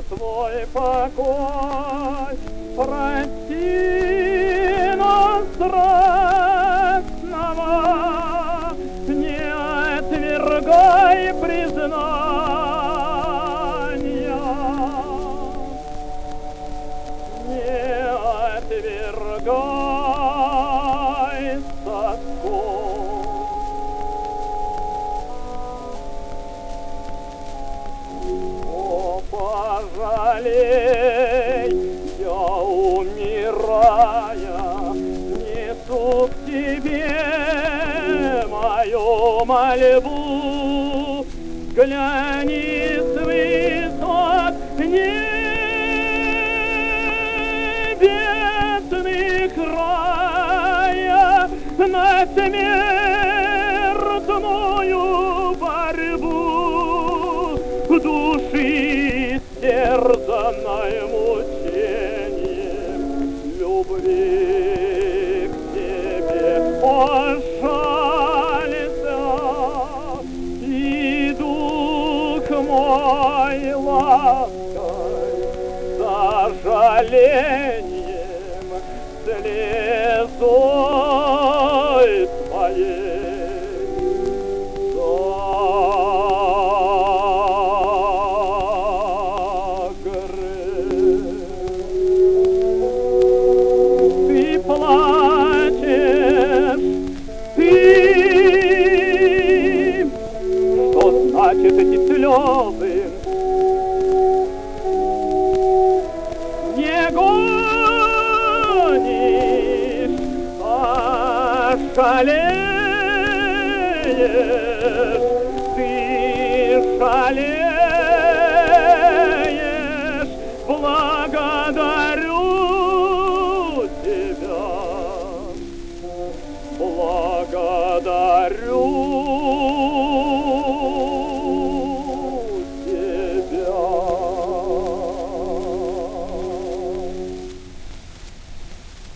свой покой. Прости нас страстного, не отвергай признания, не отвергай тоску. Пожалей, я, умирая, несу к тебе мою мольбу. Взгляни с высот небесных края на смертную борьбу души истерзанной мучением любви к тебе. Пожалуйста, и дух мой лаской, сожалением, слезой твоей. Плачешь ты, что значит эти слезы? Не гонишь, а шалеешь, ты шалеешь.